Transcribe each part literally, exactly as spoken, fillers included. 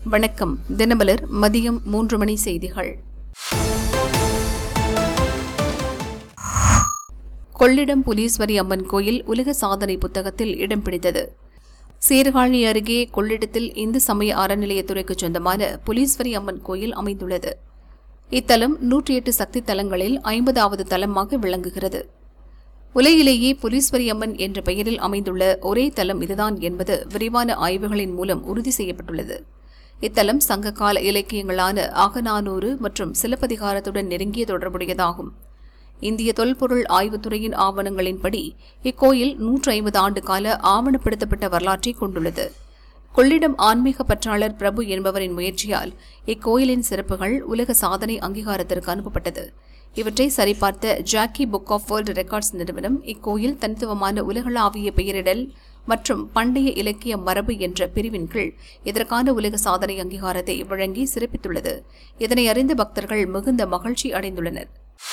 வணக்கம். தினமலர் மதியம் மூன்று மணி செய்திகள். கொள்ளிடம் புலீஸ்வரி அம்மன் கோயில் உலக சாதனை புத்தகத்தில் இடம் பிடித்தது. சீர்காழி அருகே கொள்ளிடத்தில் இந்து சமய அறநிலையத்துறைக்கு சொந்தமான புலீஸ்வரி அம்மன் கோயில் அமைந்துள்ளது. இத்தலம் நூற்றி எட்டு சக்தி தலங்களில் ஐம்பதாவது தலமாக விளங்குகிறது. உலகிலேயே புலீஸ்வரி அம்மன் என்ற பெயரில் அமைந்துள்ள ஒரே தலம் இதுதான் என்பது விரிவான ஆய்வுகளின் மூலம் உறுதி செய்யப்பட்டுள்ளது. இத்தலம் சங்ககால இலக்கியங்களான அகநானூறு மற்றும் சிலப்பதிகாரத்துடன் நெருங்கிய தொடர்புடையதாகும். இந்திய தொல்பொருள் ஆய்வுத்துறையின் ஆவணங்களின்படி இக்கோயில் நூற்றி ஐம்பது ஆண்டு கால ஆவணப்படுத்தப்பட்ட வரலாற்றை கொண்டுள்ளது. கொள்ளிடம் ஆன்மீக பற்றாளர் பிரபு என்பவரின் முயற்சியால் இக்கோயிலின் சிறப்புகள் உலக சாதனை அங்கீகாரத்திற்கு அனுப்பப்பட்டது. இவற்றை சரிபார்த்த Jackie Book of World Records நிறுவனம் இக்கோயில் தனித்துவமான உலகளாவிய பெயரிடல் மற்றும் பண்டைய இலக்கிய மரபு என்ற பிரிவின் கீழ் இதற்கான உலக சாதனை அங்கீகாரத்தை வழங்கி சிறப்பித்துள்ளது. இதனை அறிந்த பக்தர்கள் மிகுந்த மகிழ்ச்சி அடைந்துள்ளனர்.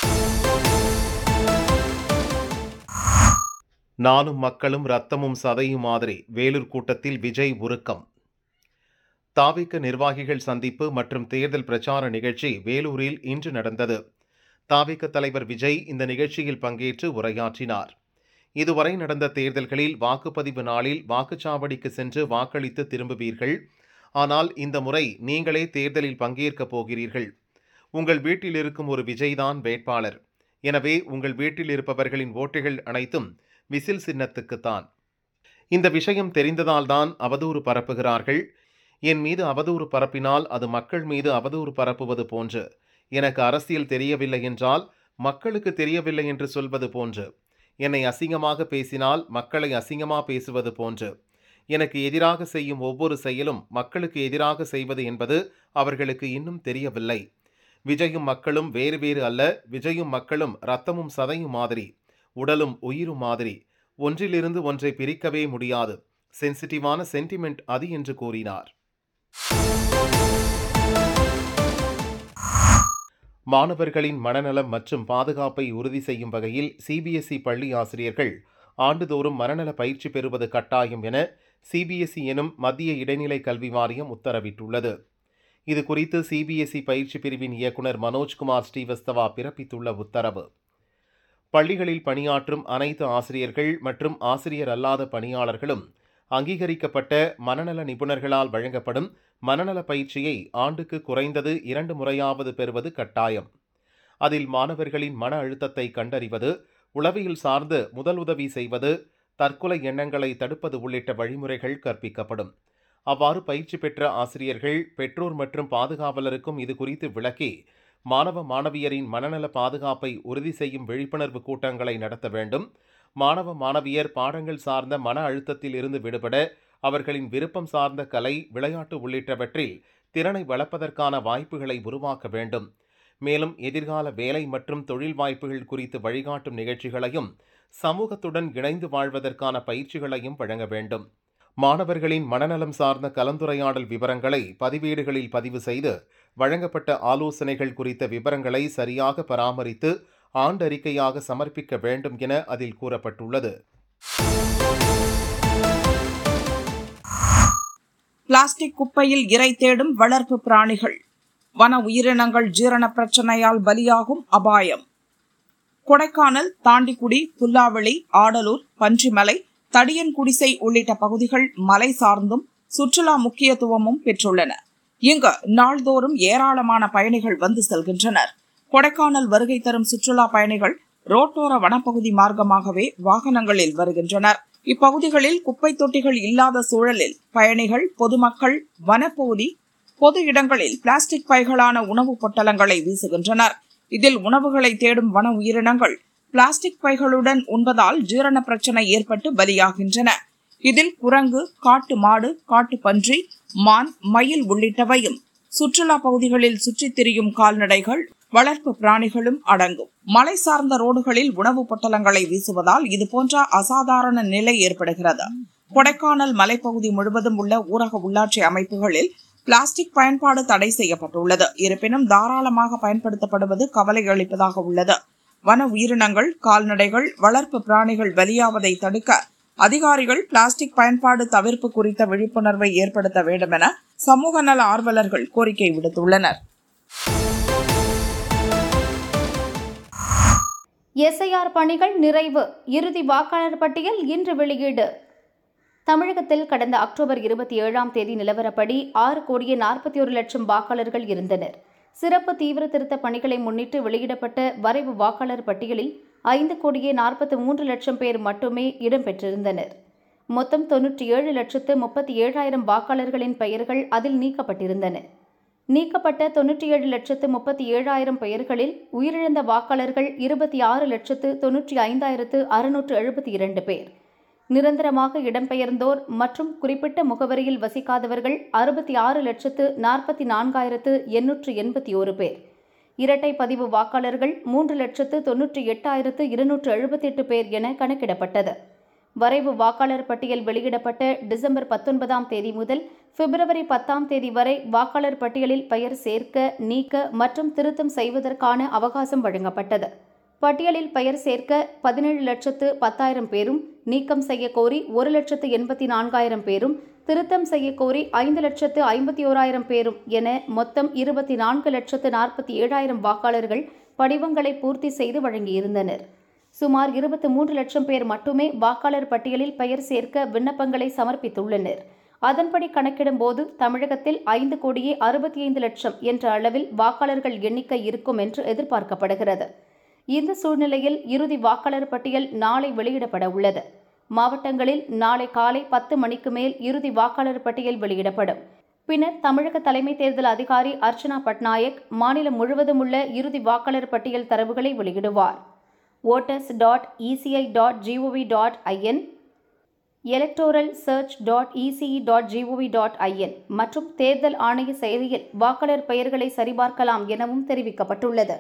நானும் மக்களும் ரத்தமும் சதையும் மாதிரி வேலூர் கூட்டத்தில் விஜய் உருக்கம். தாவிக நிர்வாகிகள் சந்திப்பு மற்றும் தேர்தல் பிரச்சார நிகழ்ச்சி வேலூரில் இன்று நடந்தது. தாவிக தலைவர் விஜய் இந்த நிகழ்ச்சியில் பங்கேற்று உரையாற்றினார். இதுவரை நடந்த தேர்தல்களில் வாக்குப்பதிவு நாளில் வாக்குச்சாவடிக்கு சென்று வாக்களித்து திரும்புவீர்கள். ஆனால் இந்த முறை நீங்களே தேர்தலில் பங்கேற்கப் போகிறீர்கள். உங்கள் வீட்டில் இருக்கும் ஒரு விஜய்தான் வேட்பாளர். எனவே உங்கள் வீட்டில் இருப்பவர்களின் ஓட்டுகள் அனைத்தும் விசில் சின்னத்துக்குத்தான். இந்த விஷயம் தெரிந்ததால்தான் அவதூறு பரப்புகிறார்கள். என் மீது அவதூறு பரப்பினால் அது மக்கள் மீது அவதூறு பரப்புவது போன்று. எனக்கு அரசியல் தெரியவில்லை என்றால் மக்களுக்கு தெரியவில்லை என்று சொல்வது போன்று. என்னை அசிங்கமாக பேசினால் மக்களை அசிங்கமாக பேசுவது போன்று. எனக்கு எதிராக செய்யும் ஒவ்வொரு செயலும் மக்களுக்கு எதிராக செய்வது என்பது அவர்களுக்கு இன்னும் தெரியவில்லை. விஜயும் மக்களும் வேறு வேறு அல்ல. விஜயும் மக்களும் ரத்தமும் சதையும் மாதிரி, உடலும் உயிரும் மாதிரி. ஒன்றிலிருந்து ஒன்றை பிரிக்கவே முடியாது. சென்சிட்டிவான சென்டிமெண்ட் அது என்று கூறினார். மாணவர்களின் மனநலம் மற்றும் பாதுகாப்பை உறுதி செய்யும் வகையில் சிபிஎஸ்இ பள்ளி ஆசிரியர்கள் ஆண்டுதோறும் மனநல பயிற்சி பெறுவது கட்டாயம் என சிபிஎஸ்இ எனும் மத்திய இடைநிலை கல்வி வாரியம் உத்தரவிட்டுள்ளது. இதுகுறித்து சிபிஎஸ்இ பயிற்சி பிரிவின் இயக்குநர் மனோஜ்குமார் ஸ்ரீவஸ்தவா பிறப்பித்துள்ள உத்தரவு, பள்ளிகளில் பணியாற்றும் அனைத்து ஆசிரியர்கள் மற்றும் ஆசிரியர் அல்லாத பணியாளர்களும் அங்கீகரிக்கப்பட்ட மனநல நிபுணர்களால் வழங்கப்படும் மனநல பயிற்சியை ஆண்டுக்கு குறைந்தது இரண்டு முறையாவது பெறுவது கட்டாயம். அதில் மாணவர்களின் மன அழுத்தத்தை கண்டறிவது, உளவியல் சார்ந்து முதலுதவி செய்வது, தற்கொலை எண்ணங்களை தடுப்பது உள்ளிட்ட வழிமுறைகள் கற்பிக்கப்படும். அவ்வாறு பயிற்சி பெற்ற ஆசிரியர்கள், பெற்றோர் மற்றும் பாதுகாவலருக்கும் இது குறித்து விளக்கி மாணவ மாணவியரின் மனநல பாதுகாப்பை உறுதி செய்யும் விழிப்புணர்வு கூட்டங்களை நடத்த வேண்டும். மாணவ மாணவியர் பாடங்கள் சார்ந்த மன அழுத்தத்தில் இருந்து விடுபட அவர்களின் விருப்பம் சார்ந்த கலை, விளையாட்டு உள்ளிட்டவற்றில் திறனை வளர்ப்பதற்கான வாய்ப்புகளை உருவாக்க வேண்டும். மேலும் எதிர்கால வேலை மற்றும் தொழில் வாய்ப்புகள் குறித்து வழிகாட்டும் நிகழ்ச்சிகளையும் சமூகத்துடன் இணைந்து வாழ்வதற்கான பயிற்சிகளையும் வழங்க வேண்டும். மாணவர்களின் மனநலம் சார்ந்த கலந்துரையாடல் விவரங்களை பதிவேடுகளில் பதிவு செய்து வழங்கப்பட்ட ஆலோசனைகள் குறித்த விவரங்களை சரியாக பராமரித்து ஆண்டறிக்கையாக சமர்ப்பிக்க வேண்டும் என அதில் கூறப்பட்டுள்ளது. பிளாஸ்டிக் குப்பையில் இரை தேடும் வளர்ப்பு பிராணிகள். வன உயிரினங்கள் ஜீரண பிரச்சனையால் பலியாகும் அபாயம். கொடைக்கானல், தாண்டிக்குடி, புல்லாவெளி, ஆடலூர், பன்றிமலை, தடியன்குடிசை உள்ளிட்ட பகுதிகள் மலை சார்ந்தும் சுற்றுலா முக்கியத்துவமும் பெற்றுள்ளன. இங்கு நாள்தோறும் ஏராளமான பயணிகள் வந்து செல்கின்றனர். கொடைக்கானல் வருகை தரும் சுற்றுலா பயணிகள் ரோட்டோர வனப்பகுதி மார்க்கமாகவே வாகனங்களில் வருகின்றனர். இப்பகுதிகளில் குப்பை தொட்டிகள் இல்லாத சூழலில் பயணிகள், பொதுமக்கள் வனப்பகுதி பொது இடங்களில் பிளாஸ்டிக் பைகளான உணவுப் பொட்டலங்களை வீசுகின்றனர். இதில் உணவுகளை தேடும் வன உயிரினங்கள் பிளாஸ்டிக் பைகளுடன் உண்பதால் ஜீரண பிரச்சனை ஏற்பட்டு பலியாகின்றன. இதில் குரங்கு, காட்டு மாடு, காட்டு பன்றி, மான், மயில் உள்ளிட்டவையும் சுற்றுலா பகுதிகளில் சுற்றித் திரியும் கால்நடைகள், வளர்ப்பு பிராணிகளும் அடங்கும். மலை சார்ந்த ரோடுகளில் உணவுப் பொட்டலங்களை வீசுவதால் இதுபோன்ற அசாதாரண நிலை ஏற்படுகிறது. கொடைக்கானல் மலைப்பகுதி முழுவதும் உள்ள ஊரக உள்ளாட்சி அமைப்புகளில் பிளாஸ்டிக் பயன்பாடு தடை செய்யப்பட்டுள்ளது. இருப்பினும் தாராளமாக பயன்படுத்தப்படுவது கவலை அளிப்பதாக உள்ளது. வன உயிரினங்கள், கால்நடைகள், வளர்ப்பு பிராணிகள் பலியாவதை தடுக்க அதிகாரிகள் பிளாஸ்டிக் பயன்பாடு தவிர்ப்பு குறித்த விழிப்புணர்வை ஏற்படுத்த வேண்டும் என சமூக நல ஆர்வலர்கள் கோரிக்கை விடுத்துள்ளனர். எஸ்ஐஆர் பணிகள் நிறைவு. இறுதி வாக்காளர் பட்டியல் இன்று வெளியீடு. தமிழகத்தில் கடந்த அக்டோபர் இருபத்தி ஏழாம் தேதி நிலவரப்படி ஆறு கோடியே நாற்பத்தி ஒரு லட்சம் வாக்காளர்கள் இருந்தனர். சிறப்பு தீவிர திருத்த பணிகளை முன்னிட்டு வெளியிடப்பட்ட வரைவு வாக்காளர் பட்டியலில் ஐந்து கோடியே நாற்பத்தி மூன்று லட்சம் பேர் மட்டுமே இடம்பெற்றிருந்தனர். மொத்தம் தொன்னூற்றி ஏழு லட்சத்து முப்பத்தி ஏழாயிரம் வாக்காளர்களின் பெயர்கள் அதில் நீக்கப்பட்டிருந்தன. நீக்கப்பட்ட தொன்னூற்றி ஏழு லட்சத்து முப்பத்தி ஏழாயிரம் பெயர்களில் உயிரிழந்த வாக்காளர்கள் இருபத்தி ஆறு லட்சத்து தொன்னூற்றி ஐந்தாயிரத்து அறுநூற்று எழுபத்தி இரண்டு பேர். நிரந்தரமாக இடம்பெயர்ந்தோர் மற்றும் குறிப்பிட்ட முகவரியில் வசிக்காதவர்கள் அறுபத்தி ஆறு லட்சத்து நாற்பத்தி நான்காயிரத்து எண்ணூற்று எண்பத்தி ஒரு பேர். இரட்டை பதிவு வாக்காளர்கள் மூன்று லட்சத்து தொன்னூற்றி எட்டாயிரத்து இருநூற்று எழுபத்தி எட்டு பேர் என கணக்கிடப்பட்டது. வரைவு வாக்காளர் பட்டியல் வெளியிடப்பட்ட டிசம்பர் பத்தொன்பதாம் தேதி முதல் பிப்ரவரி பத்தாம் தேதி வரை வாக்காளர் பட்டியலில் பெயர் சேர்க்க, நீக்க மற்றும் திருத்தம் செய்வதற்கான அவகாசம் வழங்கப்பட்டது. பட்டியலில் பெயர் சேர்க்க பதினேழு லட்சத்து பத்தாயிரம் பேரும், நீக்கம் செய்ய கோரி ஒரு லட்சத்து எண்பத்தி நான்காயிரம் பேரும், திருத்தம் செய்ய கோரி ஐந்து லட்சத்து ஐம்பத்தி ஓராயிரம் பேரும் என மொத்தம் இருபத்தி நான்கு லட்சத்து நாற்பத்தி ஏழாயிரம் வாக்காளர்கள் படிவங்களை பூர்த்தி செய்து வழங்கியிருந்தனர். சுமார் இருபத்தி மூன்று லட்சம் பேர் மட்டுமே வாக்காளர் பட்டியலில் பெயர் சேர்க்க விண்ணப்பங்களை சமர்ப்பித்துள்ளனர். அதன்படி கணக்கிடும் போது தமிழகத்தில் ஐந்து கோடியே அறுபத்தி ஐந்து லட்சம் என்ற அளவில் வாக்காளர்கள் எண்ணிக்கை இருக்கும் என்று எதிர்பார்க்கப்படுகிறது. இந்த சூழ்நிலையில் இறுதி வாக்காளர் பட்டியல் நாளை வெளியிடப்பட உள்ளது. மாவட்டங்களில் நாளை காலை பத்து மணிக்கு மேல் இறுதி வாக்காளர் பட்டியல் வெளியிடப்படும். பின்னர் தமிழக தலைமை தேர்தல் அதிகாரி அர்ச்சனா பட்நாயக் மாநிலம் முழுவதும் உள்ள இறுதி வாக்காளர் பட்டியல் தரவுகளை வெளியிடுவார். voters dot ECI dot GOV dot IN, electoral search dot ECI dot GOV dot IN மற்றும் தேர்தல் ஆணைய செயலியில் வாக்காளர் பெயர்களை சரிபார்க்கலாம் எனவும் தெரிவிக்கப்பட்டுள்ளது.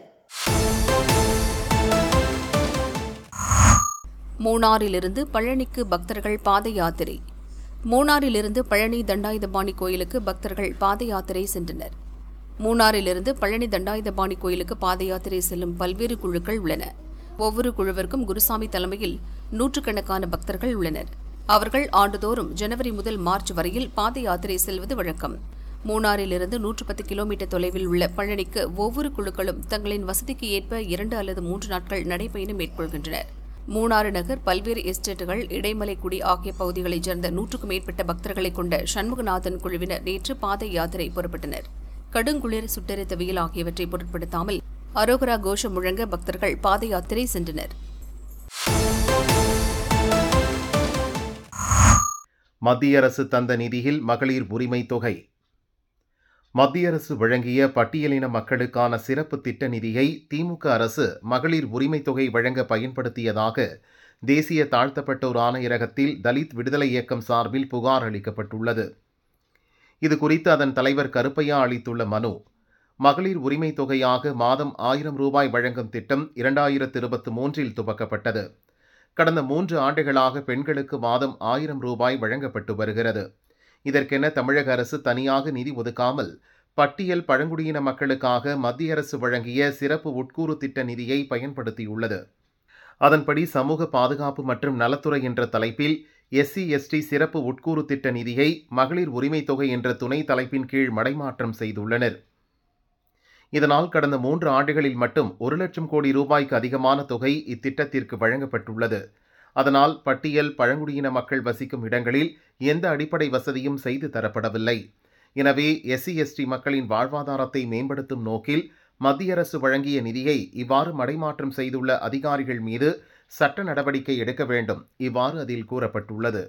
மூணாறிலிருந்து பழனிக்கு பக்தர்கள் பாத யாத்திரை. மூணாறிலிருந்து பழனி தண்டாயுதபாணி கோயிலுக்கு பக்தர்கள் பாத யாத்திரை சென்றனர். மூணாறிலிருந்து பழனி தண்டாயுதபாணி கோயிலுக்கு பாத யாத்திரை செல்லும் பல்வேறு குழுக்கள் உள்ளன. ஒவ்வொரு குழுவிற்கும் குருசாமி தலைமையில் நூற்றுக்கணக்கான பக்தர்கள் உள்ளனர். அவர்கள் ஆண்டுதோறும் ஜனவரி முதல் மார்ச் வரையில் பாத யாத்திரை செல்வது வழக்கம். மூணாறிலிருந்து நூற்று பத்து கிலோமீட்டர் தொலைவில் உள்ள பழனிக்கு ஒவ்வொரு குழுக்களும் தங்களின் வசதிக்கு ஏற்ப இரண்டு அல்லது மூன்று நாட்கள் நடைபயணம் மேற்கொள்கின்றனர். மூணாறு நகர், பல்வேறு எஸ்டேட்டுகள், இடைமலைக்குடி ஆகிய பகுதிகளைச் சேர்ந்த நூற்றுக்கும் மேற்பட்ட பக்தர்களை கொண்ட சண்முகநாதன் குழுவினர் நேற்று பாத யாத்திரை புறப்பட்டனர். கடுங்குளிர், சுட்டெரித்த வெயில் ஆகியவற்றை பொருட்படுத்தாமல் அரோகரா கோஷம் முழங்க பக்தர்கள் பாத யாத்திரை சென்றனர். மத்திய அரசு தந்த நிதியில் மகளிர் உரிமை தொகை. மத்திய அரசு வழங்கிய பட்டியலின மக்களுக்கான சிறப்பு திட்ட நிதியை திமுக அரசு மகளிர் உரிமை தொகை வழங்க பயன்படுத்தியதாக தேசிய தாழ்த்தப்பட்டோர் ஆணையரகத்தில் தலித் விடுதலை இயக்கம் சார்பில் புகார் அளிக்கப்பட்டுள்ளது. இதுகுறித்து அதன் தலைவர் கருப்பையா அளித்துள்ள மனு, மகளிர் உரிமை தொகையாக மாதம் ஆயிரம் ரூபாய் வழங்கும் திட்டம் இரண்டாயிரத்து இருபத்தி மூன்றில் துவக்கப்பட்டது. கடந்த மூன்று ஆண்டுகளாக பெண்களுக்கு மாதம் ஆயிரம் ரூபாய் வழங்கப்பட்டு வருகிறது. இதற்கென தமிழக அரசு தனியாக நிதி ஒதுக்காமல் பட்டியல் பழங்குடியின மக்களுக்காக மத்திய அரசு வழங்கிய சிறப்பு உட்கூறு திட்ட நிதியை பயன்படுத்தியுள்ளது. அதன்படி சமூக பாதுகாப்பு மற்றும் நலத்துறை என்ற தலைப்பில் எஸ்சி எஸ்டி சிறப்பு உட்கூறு திட்ட நிதியை மகளிர் உரிமை தொகை என்ற துணை தலைப்பின் கீழ் மடைமாற்றம் செய்துள்ளனர். இதனால் கடந்த மூன்று ஆண்டுகளில் மட்டும் ஒரு லட்சம் கோடி ரூபாய்க்கு அதிகமான தொகை இத்திட்டத்திற்கு வழங்கப்பட்டுள்ளது. அதனால் பட்டியல் பழங்குடியின மக்கள் வசிக்கும் இடங்களில் எந்த அடிப்படை வசதியும் செய்து தரப்படவில்லை. எனவே எஸ்சி எஸ்டி மக்களின் வாழ்வாதாரத்தை மேம்படுத்தும் நோக்கில் மத்திய அரசு வழங்கிய நிதியை இவ்வாறு மடைமாற்றம் செய்துள்ள அதிகாரிகள் மீது சட்ட நடவடிக்கை எடுக்க வேண்டும், இவ்வாறு அதில் கூறப்பட்டுள்ளது.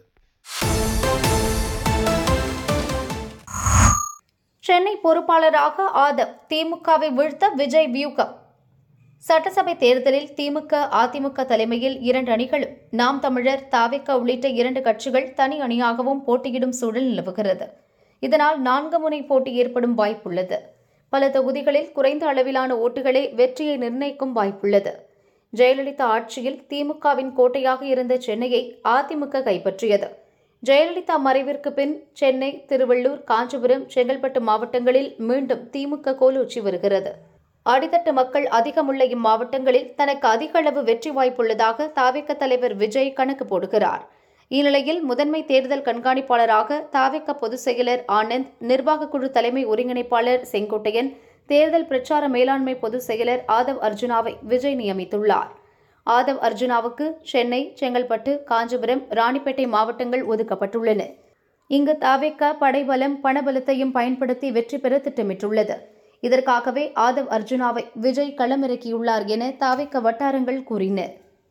சென்னை பொறுப்பாளராக ஆதவ், திமுகவை வீழ்த்த விஜய் வியூகம். சட்டசபை தேர்தலில் திமுக, அதிமுக தலைமையில் இரண்டு அணிகளும், நாம் தமிழர், தாவேகா உள்ளிட்ட இரண்டு கட்சிகள் தனி அணியாகவும் போட்டியிடும் சூழல் நிலவுகிறது. இதனால் நான்கு முனை போட்டி ஏற்படும் வாய்ப்புள்ளது. பல தொகுதிகளில் குறைந்த அளவிலான ஓட்டுகளே வெற்றியை நிர்ணயிக்கும் வாய்ப்புள்ளது. ஜெயலலிதா ஆட்சியில் திமுகவின் கோட்டையாக இருந்த சென்னையை அதிமுக கைப்பற்றியது. ஜெயலலிதா மறைவிற்கு பின் சென்னை, திருவள்ளூர், காஞ்சிபுரம், செங்கல்பட்டு மாவட்டங்களில் மீண்டும் திமுக கோலோச்சி வருகிறது. அடித்தட்டு மக்கள் அதிகமுள்ள இம்மாவட்டங்களில் தனக்கு அதிக அளவு வெற்றி வாய்ப்புள்ளதாக தாவேகா தலைவர் விஜய் கணக்கு போடுகிறார். இந்நிலையில் முதன்மை தேர்தல் கண்காணிப்பாளராக தாவேகா பொதுச் செயலர் ஆனந்த், நிர்வாகக் குழு தலைமை ஒருங்கிணைப்பாளர் செங்கோட்டையன், தேர்தல் பிரச்சார மேலாண்மை பொதுச் செயலர் ஆதவ் அர்ஜுனாவை விஜய் நியமித்துள்ளார். ஆதவ் அர்ஜுனாவுக்கு சென்னை, செங்கல்பட்டு, காஞ்சிபுரம், ராணிப்பேட்டை மாவட்டங்கள் ஒதுக்கப்பட்டுள்ளன. இங்கு தாவேகா படைபலம், பணபலத்தையும் பயன்படுத்தி வெற்றி பெற திட்டமிட்டுள்ளது. இதற்காகவே ஆதவ் அர்ஜுனாவை விஜய் களமிறக்கியுள்ளார் என தாவேகா வட்டாரங்கள் கூறின.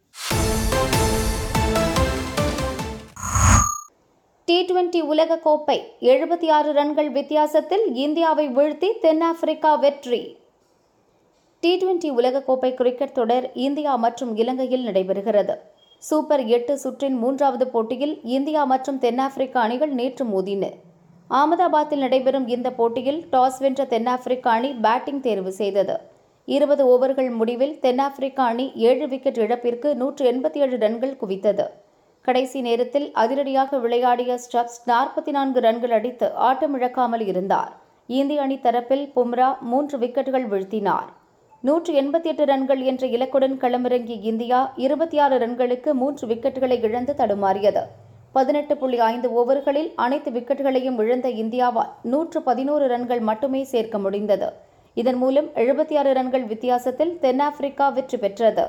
டி டுவெண்டி உலகக்கோப்பை எழுபத்தி ஆறு ரன்கள் வித்தியாசத்தில் இந்தியாவை வீழ்த்தி தென்னாப்பிரிக்கா வெற்றி. டி டுவெண்டி உலகக்கோப்பை கிரிக்கெட் தொடர் இந்தியா மற்றும் இலங்கையில் நடைபெறுகிறது. சூப்பர் எட்டு சுற்றின் மூன்றாவது போட்டியில் இந்தியா மற்றும் தென்னாப்பிரிக்கா அணிகள் நேற்று மோதின. அகமதாபாத்தில் நடைபெறும் இந்த போட்டியில் டாஸ் வென்ற தென்னாப்பிரிக்கா அணி பேட்டிங் தேர்வு செய்தது. இருபது ஓவர்கள் முடிவில் தென்னாப்பிரிக்கா அணி ஏழு விக்கெட் இழப்பிற்கு நூற்று எண்பத்தி ஏழு ரன்கள் குவித்தது. கடைசி நேரத்தில் அதிரடியாக விளையாடிய ஸ்டப்ஸ் நாற்பத்தி நான்கு ரன்கள் அடித்து ஆட்டமிழக்காமல் இருந்தார். இந்திய அணி தரப்பில் பும்ரா மூன்று விக்கெட்டுகள் வீழ்த்தினார். நூற்று எண்பத்தி எட்டு ரன்கள் என்ற இலக்குடன் களமிறங்கிய இந்தியா இருபத்தி ஆறு ரன்களுக்கு மூன்று விக்கெட்டுகளை இழந்து தடுமாறியது. பதினெட்டு புள்ளி ஐந்து ஓவர்களில் அனைத்து விக்கெட்டுகளையும் இழந்த இந்தியாவால் நூற்று பதினோரு ரன்கள் மட்டுமே சேர்க்க முடிந்தது. இதன் மூலம் எழுபத்தி ஆறு ரன்கள் வித்தியாசத்தில் தென்னாப்பிரிக்கா வெற்றி பெற்றது.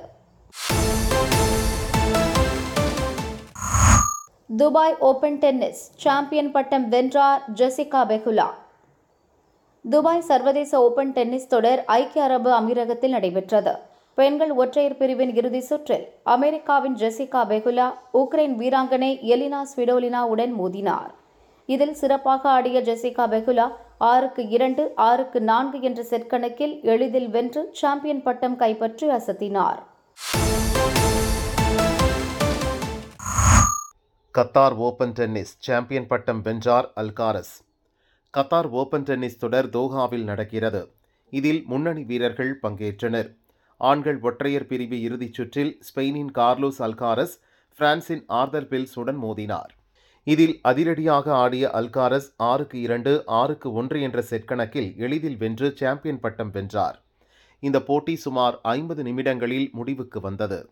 துபாய் ஓபன் டென்னிஸ் சாம்பியன் பட்டம் வென்றார் ஜெசிகா பெகுலா. துபாய் சர்வதேச ஓபன் டென்னிஸ் தொடர் ஐக்கிய அரபு அமீரகத்தில் நடைபெற்றது. பெண்கள் ஒற்றையர் பிரிவின் இறுதி சுற்றில் அமெரிக்காவின் ஜெசிகா பெகுலா உக்ரைன் வீராங்கனை எலினா ஸ்விடோலினாவுடன் மோதினார். இதில் சிறப்பாக ஆடிய ஜெசிகா பெகுலா ஆறுக்கு இரண்டு, ஆறுக்கு நான்கு என்ற செட் கணக்கில் எளிதில் வென்று சாம்பியன் பட்டம் கைப்பற்றி அசத்தினார். கத்தார் ஓபன் டென்னிஸ் சாம்பியன் பட்டம் வென்றார் அல்காரஸ். கத்தார் ஓபன் டென்னிஸ் தொடர் தோஹாவில் நடக்கிறது. இதில் முன்னணி வீரர்கள் பங்கேற்றனர். ஆண்கள் ஒற்றையர் பிரிவு இறுதிச் சுற்றில் ஸ்பெயினின் கார்லோஸ் அல்காரஸ் பிரான்சின் ஆர்தர் பில்ஸுடன் மோதினார். இதில் அதிரடியாக ஆடிய அல்காரஸ் ஆறுக்கு இரண்டு, ஆறுக்கு ஒன்று என்ற செட் கணக்கில் எளிதில் வென்று சாம்பியன் பட்டம் வென்றார். இந்த போட்டி சுமார் ஐம்பது நிமிடங்களில் முடிவுக்கு வந்தது.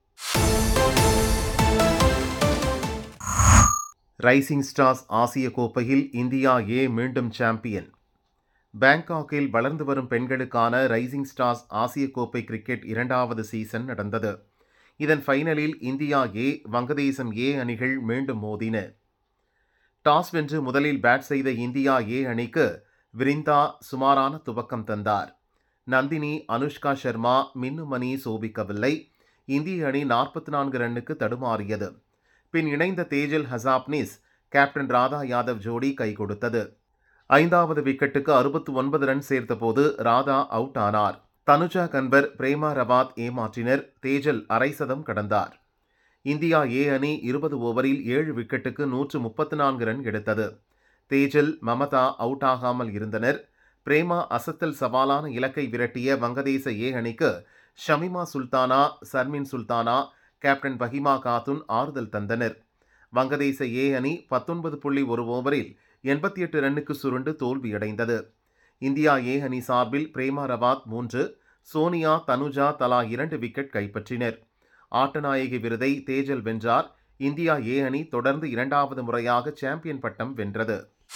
ரைசிங் ஸ்டார்ஸ் ஆசிய கோப்பையில் இந்தியா ஏ மீண்டும் சாம்பியன். பாங்காக்கில் வளர்ந்து வரும் பெண்களுக்கான ரைசிங் ஸ்டார்ஸ் ஆசிய கோப்பை கிரிக்கெட் இரண்டாவது சீசன் நடந்தது. இதன் ஃபைனலில் இந்தியா ஏ, வங்கதேசம் ஏ அணிகள் மீண்டும் மோதின. டாஸ் வென்று முதலில் பேட் செய்த இந்தியா ஏ அணிக்கு விரிந்தா சுமாரான துவக்கம் தந்தார். நந்தினி, அனுஷ்கா சர்மா, மின்னுமணி சோபிக்கவில்லை. இந்திய அணி நாற்பத்தி நான்கு ரன்னுக்கு தடுமாறியது. பின் இணைந்த தேஜல் ஹசாப்னிஸ், கேப்டன் ராதா யாதவ் ஜோடி கை கொடுத்தது. ஐந்தாவது விக்கெட்டுக்கு அறுபத்தி ஒன்பது ரன் சேர்த்தபோது ராதா அவுட் ஆனார். தனுஜா கன்வர், பிரேமா ரவாத் ஏமாற்றினர். தேஜல் அரை சதம் கடந்தார். இந்தியா ஏ அணி இருபது ஓவரில் ஏழு விக்கெட்டுக்கு நூற்று முப்பத்தி நான்கு ரன் எடுத்தது. தேஜல், மமதா அவுட் ஆகாமல் இருந்தனர். பிரேமா அசத்தல் சவாலான இலக்கை விரட்டிய வங்கதேச ஏ அணிக்கு ஷமிமா சுல்தானா, சர்மின் சுல்தானா, கேப்டன் பஹிமா காத்துன் ஆறுதல் தந்தனர். வங்கதேச ஏ அணி பத்தொன்பது புள்ளி ஒரு ஓவரில் எண்பத்தி எட்டு ரன்னுக்கு சுருண்டு தோல்வியடைந்தது. இந்தியா ஏ அணி சார்பில் பிரேமா ரவாத் மூன்று, சோனியா, தனுஜா தலா இரண்டு விக்கெட் கைப்பற்றினர். ஆட்டநாயகி விருதை தேஜல் வென்றார். இந்தியா ஏ அணி தொடர்ந்து இரண்டாவது முறையாக சாம்பியன் பட்டம் வென்றது.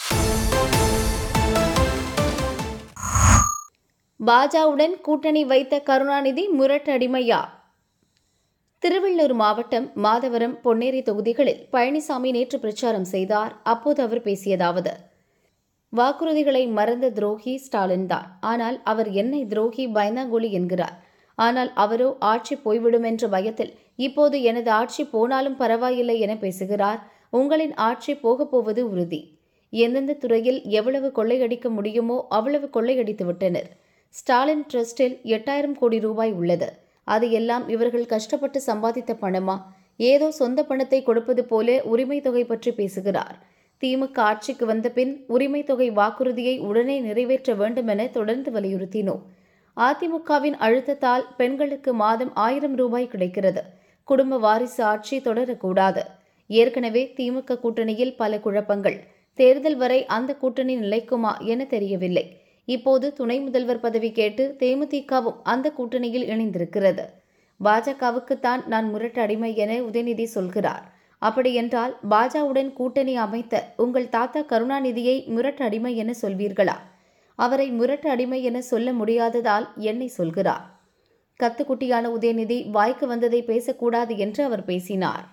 பாஜகவுடன் கூட்டணி வைத்த கருணாநிதி முரட்டடிமையா? திருவள்ளூர் மாவட்டம் மாதவரம், பொன்னேரி தொகுதிகளில் பழனிசாமி நேற்று பிரச்சாரம் செய்தார். அப்போது அவர் பேசியதாவது: வாக்குறுதிகளை மறந்த துரோகி ஸ்டாலின் தான். ஆனால் அவர் என்னை துரோகி, பயந்தாங்கோலி என்கிறார். ஆனால் அவரோ ஆட்சி போய்விடும் என்ற பயத்தில் இப்போது எனது ஆட்சி போனாலும் பரவாயில்லை என பேசுகிறார். உங்களின் ஆட்சி போகப் போவது உறுதி. எந்தெந்த துறையில் எவ்வளவு கொள்ளையடிக்க முடியுமோ அவ்வளவு கொள்ளையடித்து விட்டனர். ஸ்டாலின் ட்ரஸ்டில் எட்டாயிரம் கோடி ரூபாய் உள்ளது. அது எல்லாம் இவர்கள் கஷ்டப்பட்டு சம்பாதித்த பணமா? ஏதோ சொந்த பணத்தை கொடுப்பது போல உரிமை தொகை பற்றி பேசுகிறார். திமுக ஆட்சிக்கு வந்த பின் உரிமை தொகை வாக்குறுதியை உடனே நிறைவேற்ற வேண்டும் என தொடர்ந்து வலியுறுத்தினோம். அதிமுகவின் அழுத்தத்தால் பெண்களுக்கு மாதம் ஆயிரம் ரூபாய் கிடைக்கிறது. குடும்ப வாரிசு ஆட்சி தொடரக்கூடாது. ஏற்கனவே திமுக கூட்டணியில் பல குழப்பங்கள். தேர்தல் வரை அந்த கூட்டணி நிலைக்குமா என தெரியவில்லை. இப்போது துணை முதல்வர் பதவி கேட்டு தேமுதிகவும் அந்த கூட்டணியில் இணைந்திருக்கிறது. பாஜகவுக்குத்தான் நான் முரட்டு அடிமை என உதயநிதி சொல்கிறார். அப்படியென்றால் பாஜகவுடன் கூட்டணி அமைத்த உங்கள் தாத்தா கருணாநிதியை முரட்டு அடிமை என சொல்வீர்களா? அவரை முரட்டு அடிமை என சொல்ல முடியாததால் என்னை சொல்கிறார். கத்துக்குட்டியான உதயநிதி வாய்க்கு வந்ததை பேசக்கூடாது என்று அவர் பேசினார்.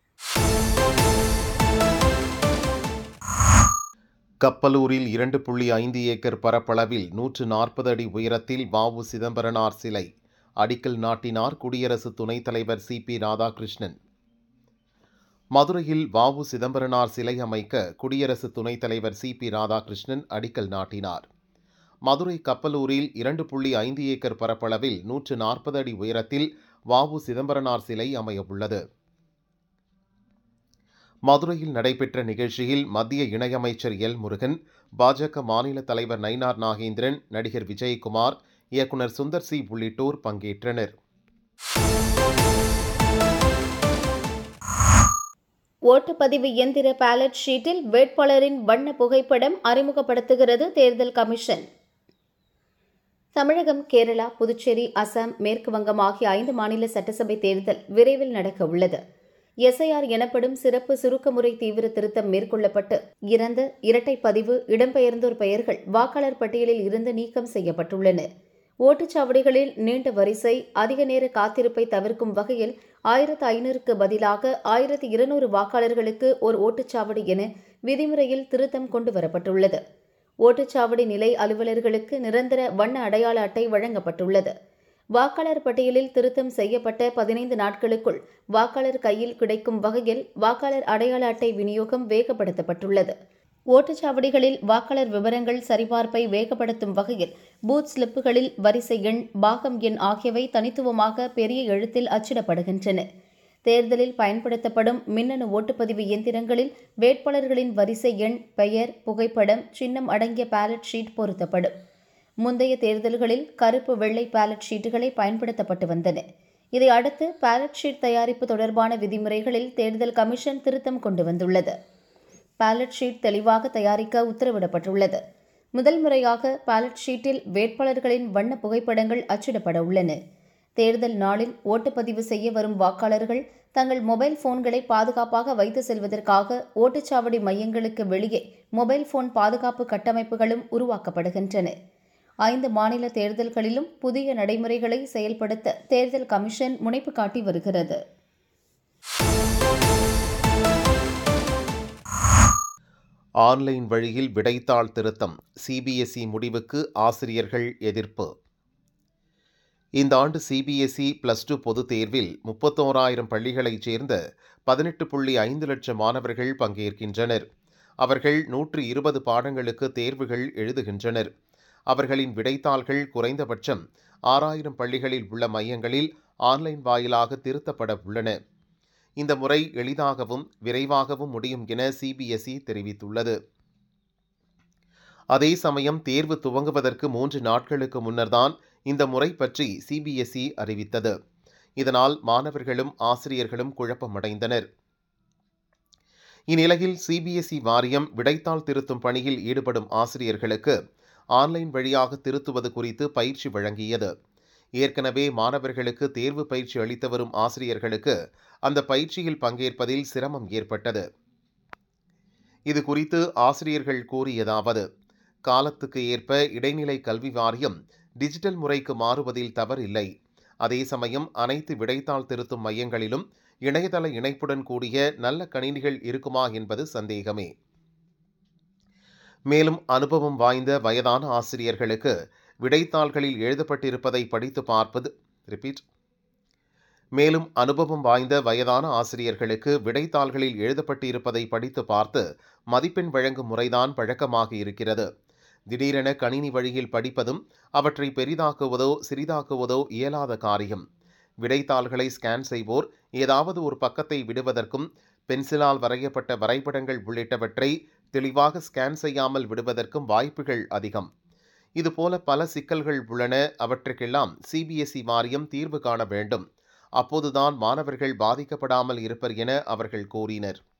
கப்பலூரில் இரண்டு புள்ளி ஐந்து ஏக்கர் பரப்பளவில் நூற்று நாற்பது அடி உயரத்தில் வ உ சிதம்பரனார் சிலை அடிக்கல் நாட்டினார் குடியரசு துணைத் தலைவர் சி பி ராதாகிருஷ்ணன். மதுரையில் வ உ சிதம்பரனார் சிலை அமைக்க குடியரசு துணைத் தலைவர் சி பி ராதாகிருஷ்ணன் அடிக்கல் நாட்டினார். மதுரை கப்பலூரில் இரண்டு புள்ளி ஐந்து ஏக்கர் பரப்பளவில் நூற்று நாற்பது அடி உயரத்தில் வ உ சிதம்பரனார் சிலை அமையவுள்ளது. மதுரையில் நடைபெற்ற நிகழ்ச்சியில் மத்திய இணையமைச்சர் எல் முருகன், பாஜக மாநில தலைவர் நயினார் நாகேந்திரன், நடிகர் விஜயகுமார், இயக்குநர் சுந்தர் சி உள்ளிட்டோர் பங்கேற்றனர். ஓட்டுப்பதிவு இயந்திர பேலட் ஷீட்டில் வேட்பாளரின் வண்ண புகைப்படம் அறிமுகப்படுத்துகிறது தேர்தல் கமிஷன். தமிழகம், கேரளா, புதுச்சேரி, அசாம், மேற்கு வங்கம் ஆகிய ஐந்து மாநில சட்டசபை தேர்தல் விரைவில் நடக்க உள்ளது. எஸ்ஐஆர் எனப்படும் சிறப்பு சுருக்கமுறை தீவிர திருத்தம் மேற்கொள்ளப்பட்டு இறந்த, இரட்டை பதிவு, இடம்பெயர்ந்தோர் பெயர்கள் வாக்காளர் பட்டியலில் இருந்து நீக்கம் செய்யப்பட்டுள்ளன. ஓட்டுச்சாவடிகளில் நீண்ட வரிசை, அதிக நேர காத்திருப்பை தவிர்க்கும் வகையில் ஆயிரத்து ஐநூறுக்கு பதிலாக ஆயிரத்து இருநூறு வாக்காளர்களுக்கு ஒரு ஓட்டுச்சாவடி என விதிமுறையில் திருத்தம் கொண்டுவரப்பட்டுள்ளது. ஓட்டுச்சாவடி நிலை அலுவலர்களுக்கு நிரந்தர வண்ண அடையாள அட்டை வழங்கப்பட்டுள்ளது. வாக்காளர் பட்டியலில் திருத்தம் செய்யப்பட்ட பதினைந்து நாட்களுக்குள் வாக்காளர் கையில் கிடைக்கும் வகையில் வாக்காளர் அடையாள அட்டை விநியோகம் வேகப்படுத்தப்பட்டுள்ளது. ஓட்டுச்சாவடிகளில் வாக்காளர் விவரங்கள் சரிபார்ப்பை வேகப்படுத்தும் வகையில் பூத் ஸ்லிப்புகளில் வரிசை எண், பாகம் எண் ஆகியவை தனித்துவமாக பெரிய எழுத்தில் அச்சிடப்படுகின்றன. தேர்தலில் பயன்படுத்தப்படும் மின்னணு ஓட்டுப்பதிவு இயந்திரங்களில் வேட்பாளர்களின் வரிசை எண், பெயர், புகைப்படம், சின்னம் அடங்கிய பேலட் ஷீட் பொருத்தப்படும். முந்தைய தேர்தல்களில் கருப்பு, வெள்ளை பேலட் ஷீட்டுகளை பயன்படுத்தப்பட்டு வந்தன. இதை அடுத்து பேலட் ஷீட் தயாரிப்பு தொடர்பான விதிமுறைகளில் தேர்தல் கமிஷன் திருத்தம் கொண்டு வந்துள்ளது. பேலட் ஷீட் தெளிவாக தயாரிக்க உத்தரவிடப்பட்டுள்ளது. முதல் முறையாக பேலட் ஷீட்டில் வேட்பாளர்களின் வண்ண புகைப்படங்கள் அச்சிடப்பட உள்ளன. தேர்தல் நாளில் ஓட்டுப்பதிவு செய்ய வரும் வாக்காளர்கள் தங்கள் மொபைல் போன்களை பாதுகாப்பாக வைத்து செல்வதற்காக ஓட்டுச்சாவடி மையங்களுக்கு வெளியே மொபைல் போன் பாதுகாப்பு கட்டமைப்புகளும் உருவாக்கப்படுகின்றன. ஐந்து மாநில தேர்தல்களிலும் புதிய நடைமுறைகளை செயல்படுத்த தேர்தல் கமிஷன் முனைப்பு காட்டி வருகிறது. ஆன்லைன் வழியில் விடைத்தாள் திருத்தம், சிபிஎஸ்இ முடிவுக்கு ஆசிரியர்கள் எதிர்ப்பு. இந்த ஆண்டு சிபிஎஸ்இ பிளஸ் டூ பொதுத் தேர்வில் முப்பத்தோராயிரம் பள்ளிகளைச் சேர்ந்த பதினெட்டு புள்ளி ஐந்து லட்சம் மாணவர்கள் பங்கேற்கின்றனர். அவர்கள் நூற்று இருபது பாடங்களுக்கு தேர்வுகள் எழுதுகின்றனர். அவர்களின் விடைத்தாள்கள் குறைந்தபட்சம் ஆறாயிரம் பள்ளிகளில் உள்ள மையங்களில் ஆன்லைன் வாயிலாக திருத்தப்பட உள்ளன. இந்த முறை எளிதாகவும் விரைவாகவும் முடியும் என சிபிஎஸ்இ தெரிவித்துள்ளது. அதே சமயம் தேர்வு துவங்குவதற்கு மூன்று நாட்களுக்கு முன்னர்தான் இந்த முறை பற்றி சிபிஎஸ்இ அறிவித்தது. இதனால் மாணவர்களும் ஆசிரியர்களும் குழப்பமடைந்தனர். இந்நிலையில் சிபிஎஸ்இ வாரியம் விடைத்தாள் திருத்தும் பணியில் ஈடுபடும் ஆசிரியர்களுக்கு ஆன்லைன் வழியாக திருத்துவது குறித்து பயிற்சி வழங்கியது. ஏற்கனவே மாணவர்களுக்கு தேர்வு பயிற்சி அளித்து வரும் ஆசிரியர்களுக்கு அந்த பயிற்சியில் பங்கேற்பதில் சிரமம் ஏற்பட்டது. இது குறித்து ஆசிரியர்கள் கூறியதாவது: காலத்துக்கு ஏற்ப இடைநிலை கல்வி வாரியம் டிஜிட்டல் முறைக்கு மாறுவதில் தவறில்லை. அதே சமயம் அனைத்து விடைத்தாள் திருத்தும் மையங்களிலும் இணையதள இணைப்புடன் கூடிய நல்ல கணினிகள் இருக்குமா என்பது சந்தேகமே. மேலும் அனுபவம் வாய்ந்த வயதான ஆசிரியர்களுக்கு விடைத்தாள்களில் எழுதப்பட்டிருப்பதை படித்து பார்ப்பது ரிப்பீட் மேலும் அனுபவம் வாய்ந்த வயதான ஆசிரியர்களுக்கு விடைத்தாள்களில் எழுதப்பட்டிருப்பதை படித்து பார்த்து மதிப்பெண் வழங்கும் முறைதான் பழக்கமாக இருக்கிறது. திடீரென கணினி வழியில் படிப்பதும் அவற்றை பெரிதாக்குவதோ சிறிதாக்குவதோ இயலாத காரியம். விடைத்தாள்களை ஸ்கேன் செய்வோர் ஏதாவது ஒரு பக்கத்தை விடுவதற்கும் பென்சிலால் வரையப்பட்ட வரைபடங்கள் உள்ளிட்டவற்றை தெளிவாக ஸ்கேன் செய்யாமல் விடுவதற்கும் வாய்ப்புகள் அதிகம். இதுபோல பல சிக்கல்கள் உள்ளன. அவற்றுக்கெல்லாம் சிபிஎஸ்இ வாரியம் தீர்வு காண வேண்டும். அப்போதுதான் மாணவர்கள் பாதிக்கப்படாமல் இருப்பர் என அவர்கள் கூறினர்.